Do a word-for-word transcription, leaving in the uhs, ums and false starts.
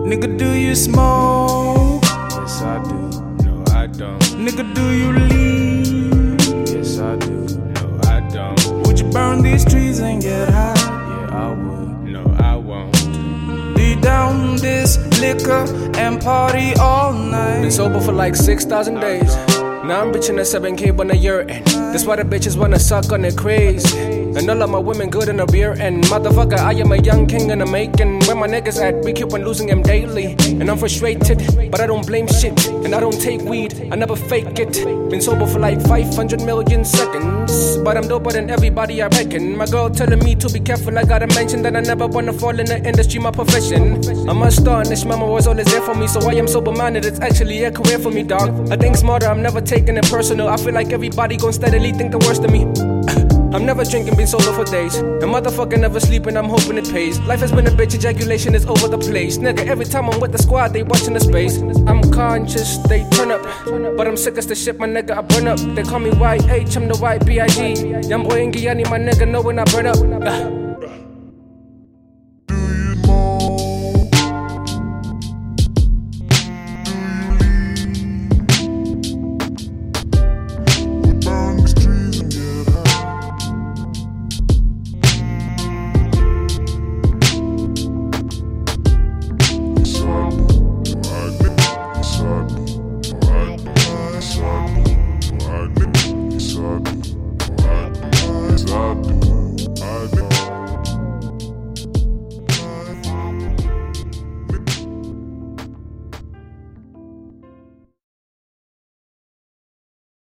Nigga, do you smoke? Yes, I do. No, I don't. Nigga, do you leave? Yes, I do. No, I don't. Would you burn these trees and get high? Yeah, I would. No, I won't. Lay down this liquor and party all night. Been sober for like six thousand days. Now I'm reaching a seven K when a year end. That's why the bitches wanna suck on it crazy. And all of my women good in the beer end. Motherfucker, I am a young king in the making. Where my niggas at, we keep on losing them daily. And I'm frustrated, but I don't blame shit. And I don't take weed, I never fake it. Been sober for like five hundred million seconds. But I'm doper than everybody, I reckon. My girl telling me to be careful, I gotta mention that I never wanna fall in the industry, my profession. I'm astonished, mama was always there for me. So I am sober-minded, it's actually a career for me, dog. I think smarter, I'm never taking it personal. I feel like everybody gon' steadily think the worst of me. I'm never drinking, been sober for days. And motherfucker never sleeping, I'm hoping it pays. Life has been a bitch, ejaculation is over the place. Nigga, every time I'm with the squad, they watching the space. I'm conscious, they turn up. But I'm sick as the shit, my nigga, I burn up. They call me Y H, I'm the Y B I G. Young boy in Guyana, my nigga, know when I burn up. Uh.